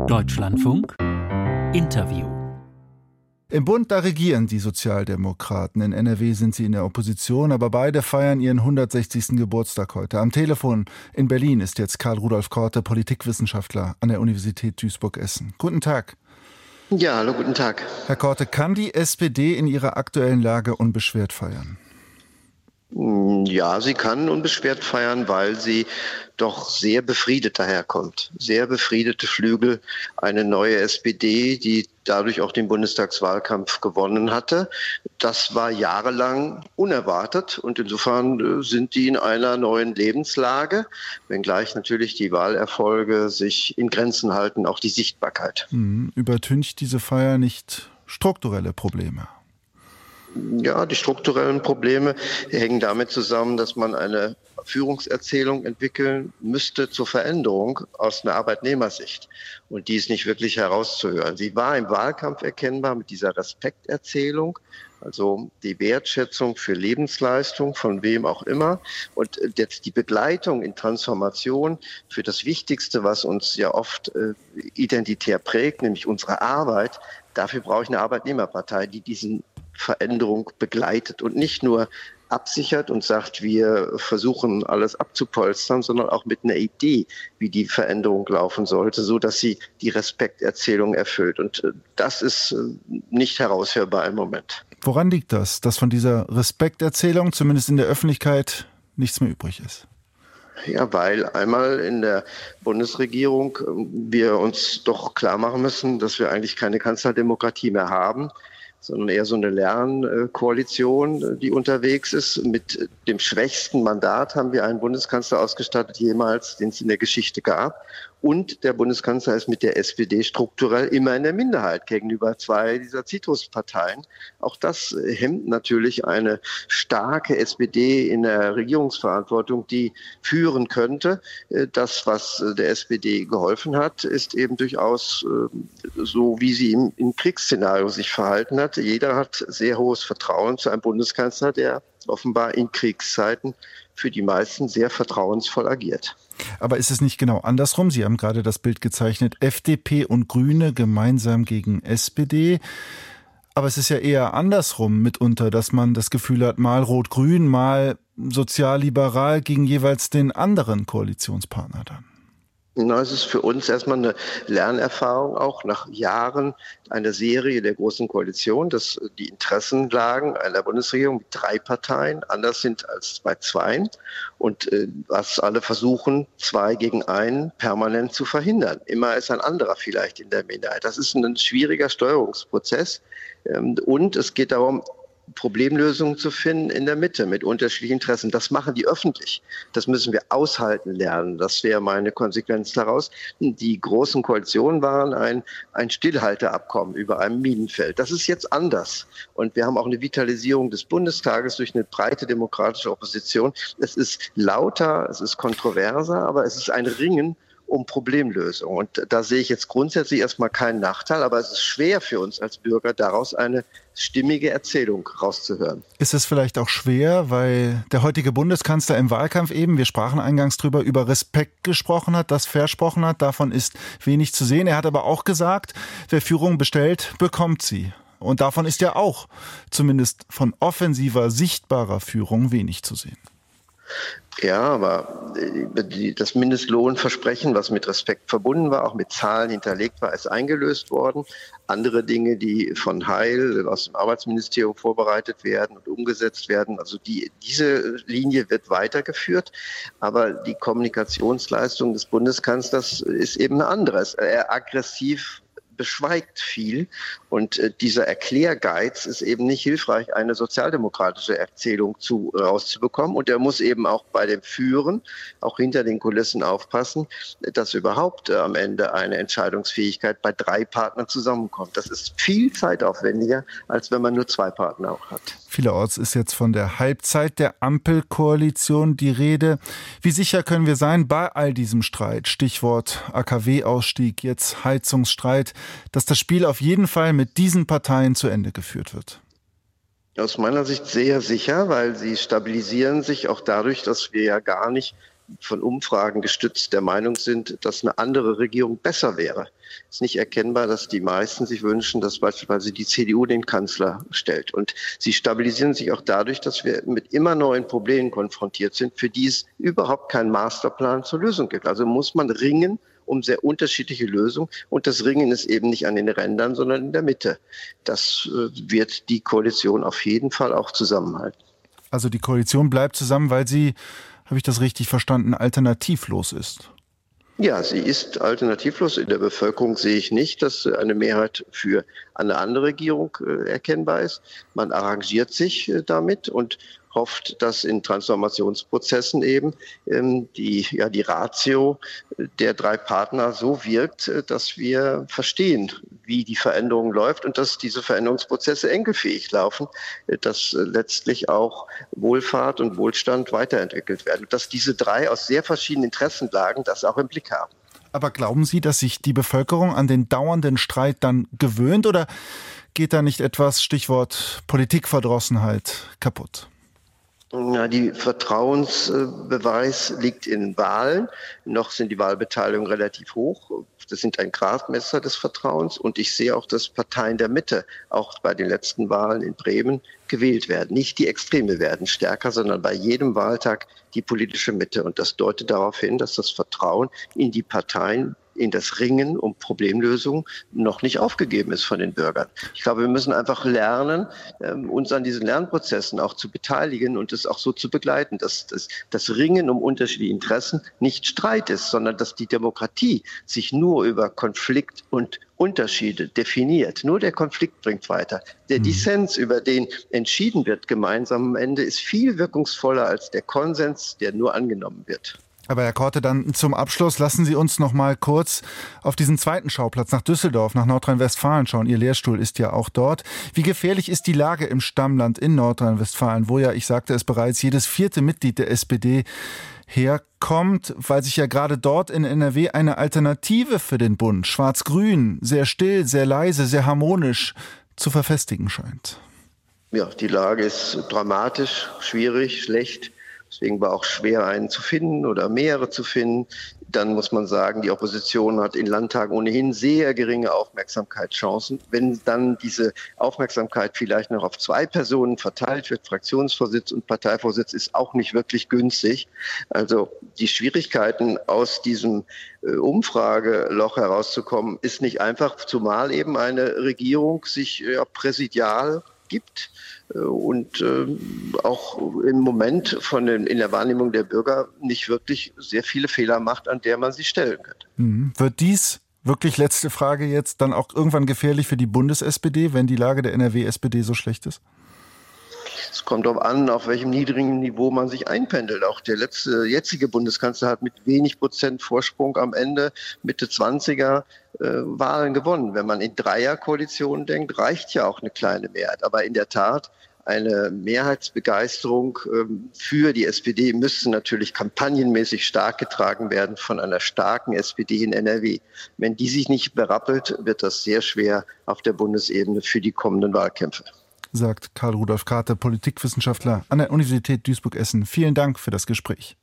Deutschlandfunk Interview. Im Bund, da regieren die Sozialdemokraten. In NRW sind sie in der Opposition, aber beide feiern ihren 160. Geburtstag heute. Am Telefon in Berlin ist jetzt Karl Rudolf Korte, Politikwissenschaftler an der Universität Duisburg-Essen. Guten Tag. Ja, hallo, guten Tag. Herr Korte, kann die SPD in ihrer aktuellen Lage unbeschwert feiern? Ja, sie kann unbeschwert feiern, weil sie doch sehr befriedet daherkommt. Sehr befriedete Flügel, eine neue SPD, die dadurch auch den Bundestagswahlkampf gewonnen hatte. Das war jahrelang unerwartet und insofern sind die in einer neuen Lebenslage, wenngleich natürlich die Wahlerfolge sich in Grenzen halten, auch die Sichtbarkeit. Übertüncht diese Feier nicht strukturelle Probleme? Ja, die strukturellen Probleme hängen damit zusammen, dass man eine Führungserzählung entwickeln müsste zur Veränderung aus einer Arbeitnehmersicht. Und die ist nicht wirklich herauszuhören. Sie war im Wahlkampf erkennbar mit dieser Respekterzählung, also die Wertschätzung für Lebensleistung von wem auch immer. Und jetzt die Begleitung in Transformation für das Wichtigste, was uns ja oft identitär prägt, nämlich unsere Arbeit. Dafür brauche ich eine Arbeitnehmerpartei, die diesen Veränderung begleitet und nicht nur absichert und sagt, wir versuchen alles abzupolstern, sondern auch mit einer Idee, wie die Veränderung laufen sollte, so dass sie die Respekterzählung erfüllt. Und das ist nicht heraushörbar im Moment. Woran liegt das, dass von dieser Respekterzählung zumindest in der Öffentlichkeit nichts mehr übrig ist? Ja, weil einmal in der Bundesregierung wir uns doch klar machen müssen, dass wir eigentlich keine Kanzlerdemokratie mehr haben, sondern eher so eine Lernkoalition, die unterwegs ist. Mit dem schwächsten Mandat haben wir einen Bundeskanzler ausgestattet jemals, den es in der Geschichte gab. Und der Bundeskanzler ist mit der SPD strukturell immer in der Minderheit gegenüber zwei dieser Citrusparteien. Auch das hemmt natürlich eine starke SPD in der Regierungsverantwortung, die führen könnte. Das, was der SPD geholfen hat, ist eben durchaus so, wie sie im Kriegsszenario sich verhalten hat. Jeder hat sehr hohes Vertrauen zu einem Bundeskanzler, der offenbar in Kriegszeiten für die meisten sehr vertrauensvoll agiert. Aber ist es nicht genau andersrum? Sie haben gerade das Bild gezeichnet, FDP und Grüne gemeinsam gegen SPD. Aber es ist ja eher andersrum mitunter, dass man das Gefühl hat, mal rot-grün, mal sozial-liberal gegen jeweils den anderen Koalitionspartner dann. Na, es ist für uns erstmal eine Lernerfahrung, auch nach Jahren einer Serie der Großen Koalition, dass die Interessenlagen einer Bundesregierung mit 3 Parteien anders sind als bei 2 und was alle versuchen, 2 gegen 1 permanent zu verhindern. Immer ist ein anderer vielleicht in der Minderheit. Das ist ein schwieriger Steuerungsprozess und es geht darum, Problemlösungen zu finden in der Mitte mit unterschiedlichen Interessen. Das machen die öffentlich. Das müssen wir aushalten lernen. Das wäre meine Konsequenz daraus. Die großen Koalitionen waren ein Stillhalteabkommen über einem Minenfeld. Das ist jetzt anders. Und wir haben auch eine Vitalisierung des Bundestages durch eine breite demokratische Opposition. Es ist lauter, es ist kontroverser, aber es ist ein Ringen um Problemlösung. Und da sehe ich jetzt grundsätzlich erstmal keinen Nachteil, aber es ist schwer für uns als Bürger, daraus eine stimmige Erzählung rauszuhören. Ist es vielleicht auch schwer, weil der heutige Bundeskanzler im Wahlkampf eben, wir sprachen eingangs drüber, über Respekt gesprochen hat, das versprochen hat, davon ist wenig zu sehen. Er hat aber auch gesagt, wer Führung bestellt, bekommt sie. Und davon ist ja auch, zumindest von offensiver, sichtbarer Führung, wenig zu sehen. Ja, aber das Mindestlohnversprechen, was mit Respekt verbunden war, auch mit Zahlen hinterlegt war, ist eingelöst worden. Andere Dinge, die von Heil aus dem Arbeitsministerium vorbereitet werden und umgesetzt werden, also diese Linie wird weitergeführt. Aber die Kommunikationsleistung des Bundeskanzlers ist eben eine andere. Er aggressiv beschweigt viel und dieser Erklärgeiz ist eben nicht hilfreich, eine sozialdemokratische Erzählung rauszubekommen und er muss eben auch bei dem Führen, auch hinter den Kulissen aufpassen, dass überhaupt am Ende eine Entscheidungsfähigkeit bei 3 Partnern zusammenkommt. Das ist viel zeitaufwendiger, als wenn man nur 2 Partner auch hat. Vielerorts ist jetzt von der Halbzeit der Ampelkoalition die Rede. Wie sicher können wir sein bei all diesem Streit, Stichwort AKW-Ausstieg, jetzt Heizungsstreit, dass das Spiel auf jeden Fall mit diesen Parteien zu Ende geführt wird? Aus meiner Sicht sehr sicher, weil sie stabilisieren sich auch dadurch, dass wir ja gar nicht von Umfragen gestützt der Meinung sind, dass eine andere Regierung besser wäre. Es ist nicht erkennbar, dass die meisten sich wünschen, dass beispielsweise die CDU den Kanzler stellt. Und sie stabilisieren sich auch dadurch, dass wir mit immer neuen Problemen konfrontiert sind, für die es überhaupt keinen Masterplan zur Lösung gibt. Also muss man ringen um sehr unterschiedliche Lösungen. Und das Ringen ist eben nicht an den Rändern, sondern in der Mitte. Das wird die Koalition auf jeden Fall auch zusammenhalten. Also die Koalition bleibt zusammen, weil sie, habe ich das richtig verstanden, alternativlos ist? Ja, sie ist alternativlos. In der Bevölkerung sehe ich nicht, dass eine Mehrheit für eine andere Regierung erkennbar ist. Man arrangiert sich damit und hofft, dass in Transformationsprozessen eben die Ratio der drei Partner so wirkt, dass wir verstehen, wie die Veränderung läuft und dass diese Veränderungsprozesse enkelfähig laufen, dass letztlich auch Wohlfahrt und Wohlstand weiterentwickelt werden. Dass diese drei aus sehr verschiedenen Interessenlagen das auch im Blick haben. Aber glauben Sie, dass sich die Bevölkerung an den dauernden Streit dann gewöhnt oder geht da nicht etwas, Stichwort Politikverdrossenheit, kaputt? Ja, die Vertrauensbeweis liegt in Wahlen. Noch sind die Wahlbeteiligungen relativ hoch. Das sind ein Gradmesser des Vertrauens. Und ich sehe auch, dass Parteien der Mitte auch bei den letzten Wahlen in Bremen gewählt werden. Nicht die Extreme werden stärker, sondern bei jedem Wahltag die politische Mitte. Und das deutet darauf hin, dass das Vertrauen in die Parteien, in das Ringen um Problemlösungen noch nicht aufgegeben ist von den Bürgern. Ich glaube, wir müssen einfach lernen, uns an diesen Lernprozessen auch zu beteiligen und es auch so zu begleiten, dass das Ringen um unterschiedliche Interessen nicht Streit ist, sondern dass die Demokratie sich nur über Konflikt und Unterschiede definiert. Nur der Konflikt bringt weiter. Der Dissens, über den entschieden wird gemeinsam am Ende, ist viel wirkungsvoller als der Konsens, der nur angenommen wird. Aber Herr Korte, dann zum Abschluss lassen Sie uns noch mal kurz auf diesen zweiten Schauplatz nach Düsseldorf, nach Nordrhein-Westfalen schauen. Ihr Lehrstuhl ist ja auch dort. Wie gefährlich ist die Lage im Stammland in Nordrhein-Westfalen, wo ja, ich sagte es bereits, jedes vierte Mitglied der SPD herkommt, weil sich ja gerade dort in NRW eine Alternative für den Bund, Schwarz-Grün, sehr still, sehr leise, sehr harmonisch zu verfestigen scheint? Ja, die Lage ist dramatisch, schwierig, schlecht. Deswegen war auch schwer, einen zu finden oder mehrere zu finden. Dann muss man sagen, die Opposition hat in Landtagen ohnehin sehr geringe Aufmerksamkeitschancen. Wenn dann diese Aufmerksamkeit vielleicht noch auf zwei Personen verteilt wird, Fraktionsvorsitz und Parteivorsitz, ist auch nicht wirklich günstig. Also die Schwierigkeiten aus diesem Umfrageloch herauszukommen, ist nicht einfach, zumal eben eine Regierung sich präsidial gibt und auch im Moment in der Wahrnehmung der Bürger nicht wirklich sehr viele Fehler macht, an der man sie stellen könnte. Wird dies, wirklich letzte Frage jetzt, dann auch irgendwann gefährlich für die Bundes-SPD, wenn die Lage der NRW-SPD so schlecht ist? Es kommt darauf an, auf welchem niedrigen Niveau man sich einpendelt. Auch der jetzige Bundeskanzler hat mit wenig Prozent Vorsprung am Ende Mitte 20er Wahlen gewonnen. Wenn man in Dreierkoalitionen denkt, reicht ja auch eine kleine Mehrheit. Aber in der Tat, eine Mehrheitsbegeisterung für die SPD müsste natürlich kampagnenmäßig stark getragen werden von einer starken SPD in NRW. Wenn die sich nicht berappelt, wird das sehr schwer auf der Bundesebene für die kommenden Wahlkämpfe. Sagt Karl Rudolf Karte, Politikwissenschaftler an der Universität Duisburg-Essen. Vielen Dank für das Gespräch.